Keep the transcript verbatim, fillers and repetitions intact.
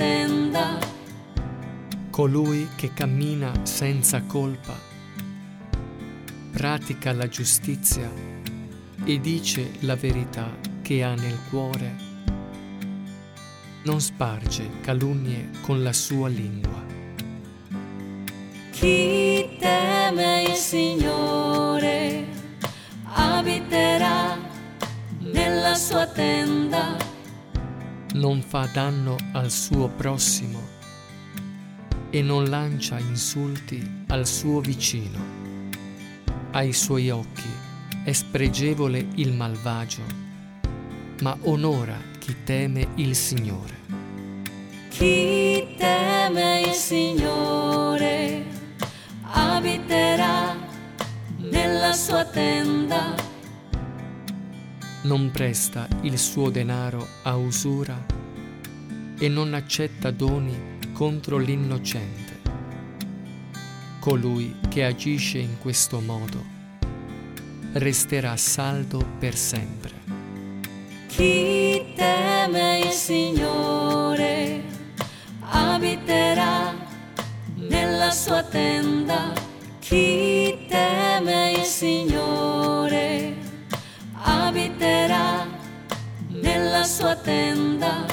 tenda. Colui che cammina senza colpa, pratica la giustizia e dice la verità che ha nel cuore, non sparge calunnie con la sua lingua. Chi teme il Signore abiterà nella sua tenda. Non fa danno al suo prossimo e non lancia insulti al suo vicino. Ai suoi occhi è spregevole il malvagio, ma onora chi teme il Signore. Chi teme il Signore abiterà nella sua tenda. Non presta il suo denaro a usura e non accetta doni contro l'innocente. Colui che agisce in questo modo resterà saldo per sempre. Chi teme il Signore abiterà nella sua tenda. Chi teme il Signore abiterà nella sua tenda.